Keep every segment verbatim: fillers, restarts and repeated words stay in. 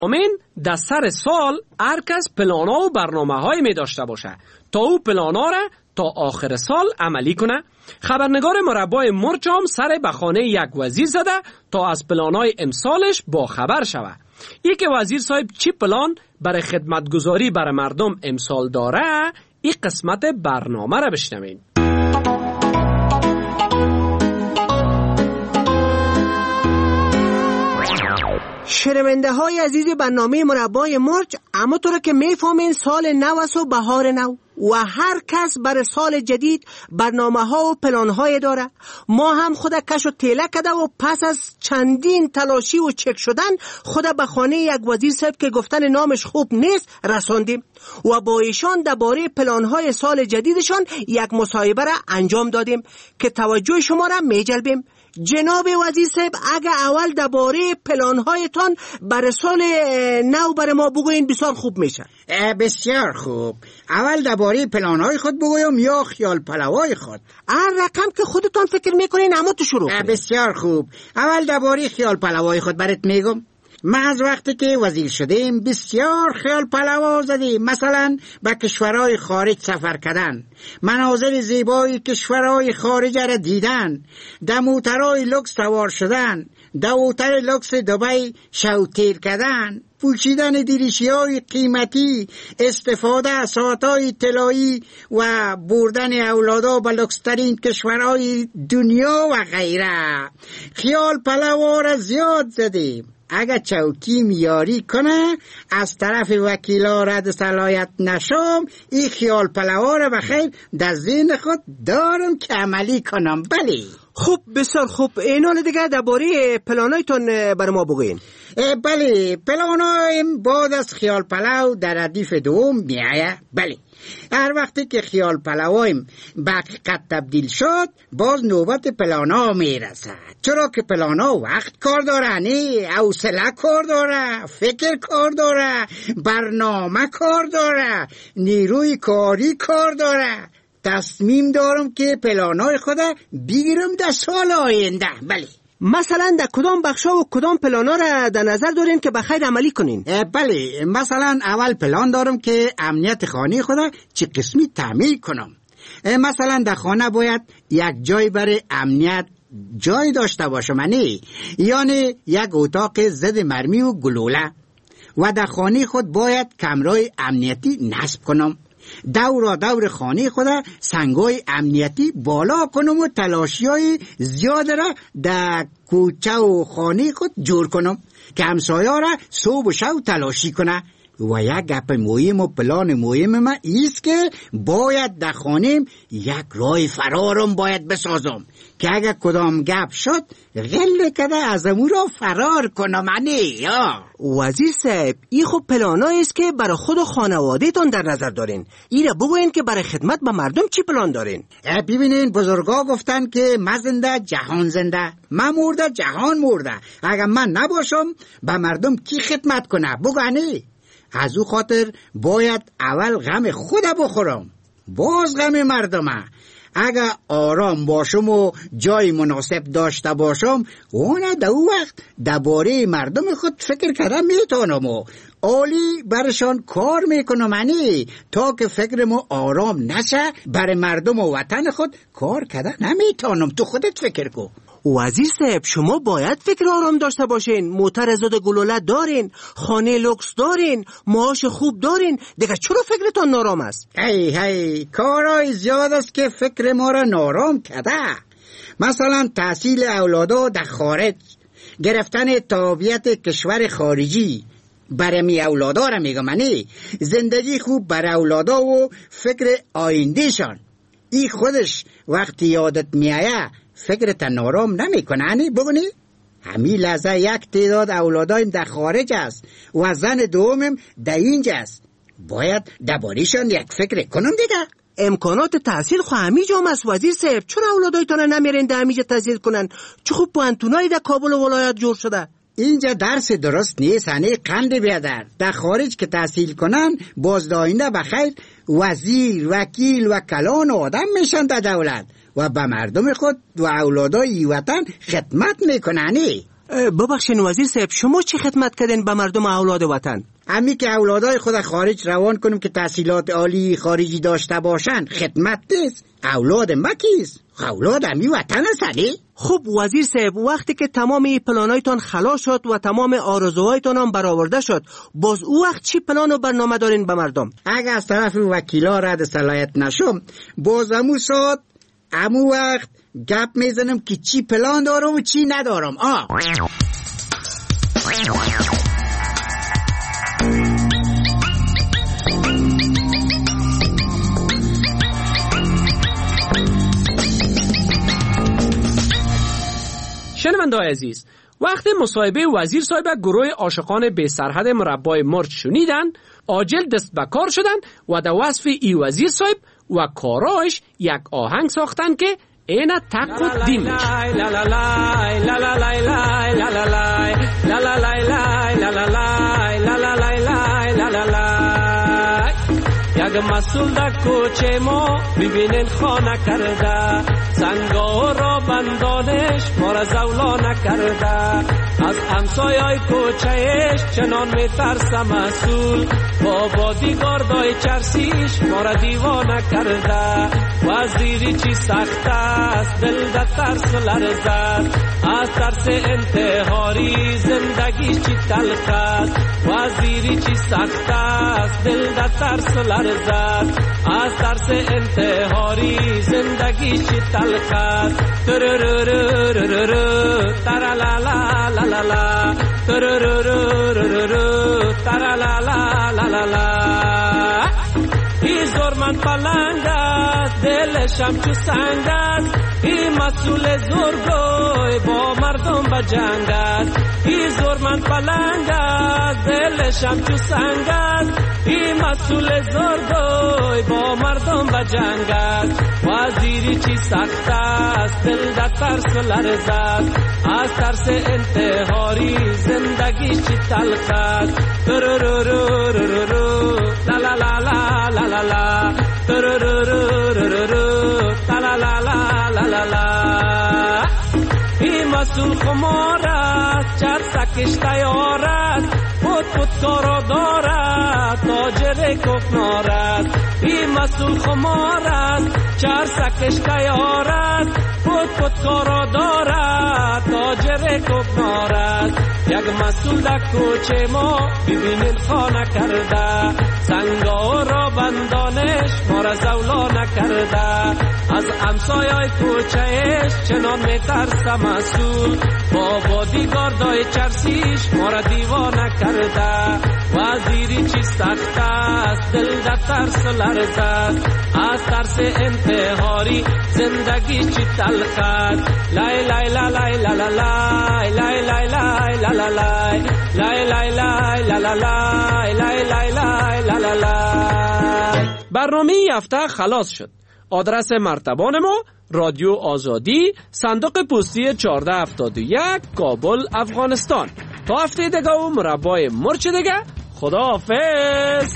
امین در سر سال هر کس پلانا و برنامه های می داشته باشه تا او پلانا را تا آخر سال عملی کنه. خبرنگار مربای مرچ هم سر به خانه یک وزیر زده تا از پلانای امسالش با خبر شوه. ای که وزیر صاحب چی پلان برای خدمتگزاری برای مردم امسال داره، این قسمت برنامه را بشنوین. شنونده های عزیز برنامه مربای مرچ، اما تو را که میفهمین سال نو است و بهار نو و هر کس برای سال جدید برنامه ها و پلان های داره. ما هم خود کش و تیله کده و پس از چندین تلاشی و چک شدن خود به خانه یک وزیر صاحب که گفتن نامش خوب نیست رساندیم و با ایشان درباره پلان های سال جدیدشان یک مصاحبه را انجام دادیم که توجه شما را میجلبیم. جناب وزیر صاحب، اگه اول درباره پلان‌هایتان برای سال نو برای ما بگوین بسیار خوب میشه. بسیار خوب. اول درباره پلان‌های خود بگویم یا خیال پلوهای خود؟ هر رقم که خودتان فکر میکنین اما تو شروع کنین. بسیار خوب. اول درباره خیال پلوهای خود برات میگم. ما از وقتی که وزیر شدیم بسیار خیال پلوا زدیم. مثلا به کشورهای خارج سفر کردن، مناظر زیبای کشورهای خارج را دیدن، در موترهای لوکس سوار شدن، در هتل لوکس دبی شوتیر کردن، پوشیدن دریشی‌های قیمتی، استفاده از ساعت‌های طلایی و بردن اولادا به لوکس‌ترین کشورهای دنیا و غیره. خیال پلوا را زیاد زدیم. اگر چوکی میاری کنه از طرف وکیلا رد صلاحیت نشم، این خیال پلوا را بخیر در ذهن خود دارم که عملی کنم. بله خوب، بسیار خوب. اینال دیگه درباره پلانایتون بر ما بگوین. بله، پلانایم بعد از خیال پلو در ردیف دوم میایه. بله، هر وقتی که خیال پلوایم به حقیقت تبدیل شد باز نوبت پلانا میرسد. چرا که پلانا وقت کار داره، نه حوصله کار داره، فکر کار داره، برنامه کار داره، نیروی کاری کار داره. تصمیم دارم که پلانای خودم بگیرم در سال آینده. بله، مثلا در کدام بخشا و کدام پلانا را در نظر دارین که بخیر عملی کنین؟ بله، مثلا اول پلان دارم که امنیت خانه خودم چه قسمی تعمیر کنم. مثلا در خانه باید یک جای برای امنیت جای داشته باشم، نه یعنی یک اتاق ضد مرمی و گلوله، و در خانه خود باید کمرای امنیتی نصب کنم. دور دور خانه خود سنگای امنیتی بالا کنم و تلاشیای زیاد را در کوچه و خانه خود جور کنم که همسایه را صبح و شب تلاشی کنه. و یک گپ مهم و پلان مهم من ایست که باید در خانه‌ام یک راه فرارم باید بسازم که اگر کدام گپ شد غل کده از امون را فرار کنم. منی یا وزیر صاحب، این خب پلانایی است که برای خود و خانواده تان در نظر دارین. این را بگوین که برای خدمت به مردم چی پلان دارین؟ ببینین، بزرگا گفتن که من زنده جهان زنده، من مرده جهان مرده. اگر من نباشم به مردم کی خدمت کنه؟ بگانی. از او خاطر باید اول غم خود بخورم باز غم مردمه. اگر آرام باشم و جای مناسب داشته باشم اون در او وقت درباره مردم خود فکر کردم میتونم و عالی برشان کار میکنم، انی تا که فکرمو آرام نشه برای مردم و وطن خود کار کردن نمیتونم. تو خودت فکر کن. وزیر صاحب، شما باید فکر آرام داشته باشین. موتر زد گلوله دارین، خانه لوکس دارین، معاش خوب دارین، دیگه چرا فکرتان نارام است؟ هی هی کارای زیاد است که فکر ما را نارام کرده. مثلا تحصیل اولادا در خارج، گرفتن تابعیت کشور خارجی برای می اولادا را میگم، منی زندگی خوب برای اولادا و فکر آیندهشان. ای خودش وقتی یادت میایه فکرت نارام نمیکنه، انی بگونی؟ همین لحظه یک تعداد اولادایم در خارج است و زن دومم در اینجا است. باید درباره‌شان یک فکر کنم دیگه. امکانات تحصیل خو همیجا هم است وزیر صاحب. چرا اولادایتان نمیرین در همیجا تحصیل کنن؟ چه خوب پوانتونایی در کابل و ولایت جور شده. اینجا درس درست نیست، هنه قند بیادر. در خارج که تحصیل کنن بازداینده بخیر وزیر، وکیل و کلان آدم میشن در دولت و به مردم خود و اولادای وطن خدمت میکنن. ببخشین وزیر صاحب، شما چه خدمت کردین به مردم اولاد وطن؟ امی که اولادای خود خارج روان کنیم که تحصیلات عالی خارجی داشته باشن خدمت نیست. اولاد ما کیست؟ اولاد امی وطن هستی؟ خب وزیر صاحب، وقتی که تمام این پلانایتان خلاص شد و تمام آرزوهایتان هم برآورده شد، باز او وقت چی پلان و برنامه دارین به مردم؟ اگه از طرف وکیلا رد صلاحیت نشم، باز امو ساد امو وقت گپ میزنم که چی پلان دارم و چی ندارم. آه شنونده‌های عزیز، وقتی مصاحبه وزیر صاحب گروه عاشقان بی سرحد مربای مرچ شنیدن، عاجل دست به کار شدن و در وصف ای وزیر صاحب و کاراش یک آهنگ ساختن که اینا تق و دیمش. یک مسئول در کوچه ما ببینین خانه کرده، سنگا را بندانش ما را زولا نکرده، از همسایای کوچهش چنان میترسه مسئول، با بادیگاردای چرسیش ما را دیوانه کرده، وزیری چی سخت است دل در ترس لرزد، از ترس انتحاری زندگیش چی تلخ است، وزیری چی سخت است دل در ترس لرزد، از ترس انتحاری زندگیش چی تلخ است. ترررررررر ترلالالالا ترررررررر ترلالالالا. ای زورمن پلنگ است دلشم چو سنگ است، ای مسئول زورگوی با مردم بجنگ است، ای زورمن پلنگ است دلشم چو سنگ است، ای مسئول زورگوی با مردم بجنگ است، وزیری چی سخت است دل در ترس لرزد، از ترس انتحاری زندگیش چی تلخ است. ترررررررر لالالالالا ترررررررر تلالالالالا. این مسئول خمار است چر سکش تیار است، پود پود کارا دارد تاجر کوکنار است، این مسئول خمار است چر سکش تیار است، پود پود کارا دارد تاجر کوکنار است، یک مسئول در کوچه ما ببینین خانه کرده، سنگا را بندانش ما را زولا نکرده، از همسایای کوچهش چنان میترسه مسئول، با بادیگاردای چرسیش ما را دیوانه کرده، وزیری چی سخت است دل در ترس لرزد، از ترس انتحاری زندگی چی تلخ است. لای لای لای لای لای لای لای لای لای لای لای لای لای لای لای لای لای. برنامه این هفته خلاص شد. آدرس مرتبان ما رادیو آزادی، صندوق پستی چهارده هفتاد و یک، کابل، افغانستان. تا هفته دیگه و مربای مرچ دیگه، خدا حافظ.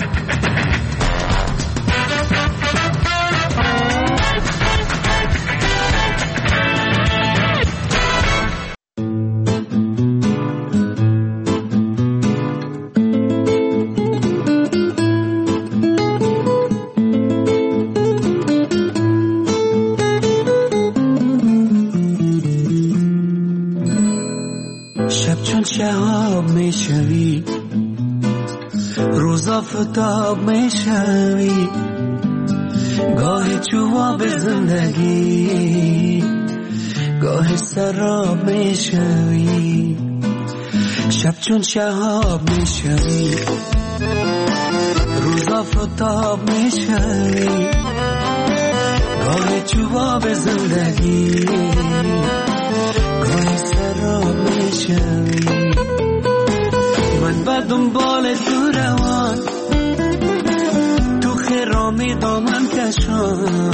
شهاب میشوی، روزا فتاب میشوی، گاه جواب زندگی، گاه سراب میشوی، شب چون شهاب میشوی، روزا فتاب میشوی، گاه جواب زندگی، گاه سراب میشوی. من با دنبال تو روان، تو خرامی دامن کشان،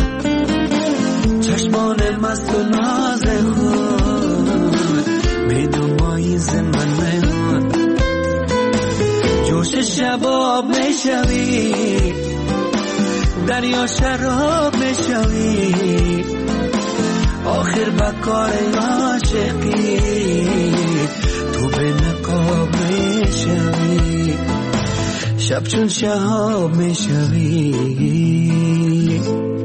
چشمان مست و ناز خود میدون مایز من میهان، جوش شباب میشوی، دریا شراب میشوی، آخر بکار عاشقی گلاب میشوی، شب چون شهاب میشوی.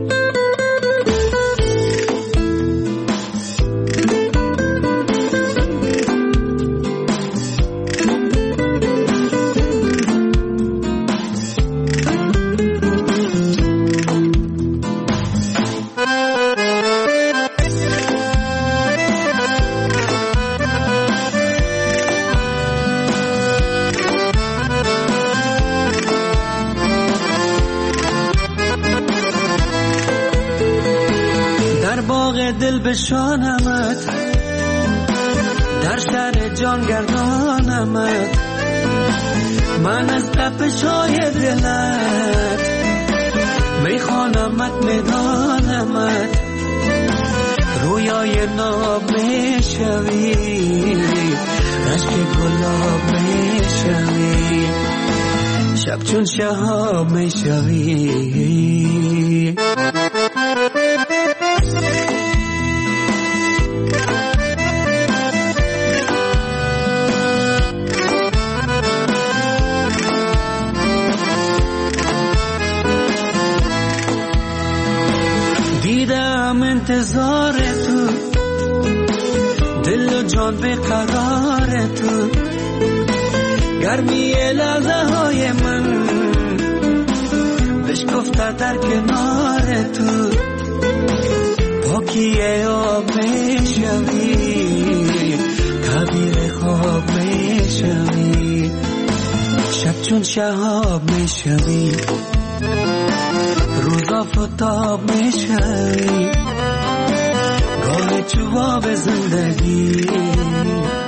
دل بشانمت، در سر جان گردانمت، من از تپش های دلت میخوانمت میدانمت، رویای ناب میشوی، رشک گلاب میشوی، شب چون شهاب میشوی. دیدم انتظار تو، دل و جان به قرار تو، گرمی لحظه های من بشکفته در کنار تو، پاکی آب میشوی، تعبیر خواب میشوی، شب چون شهاب میشوی، روزا فتاب میشوی، گاه چوباب زندگی.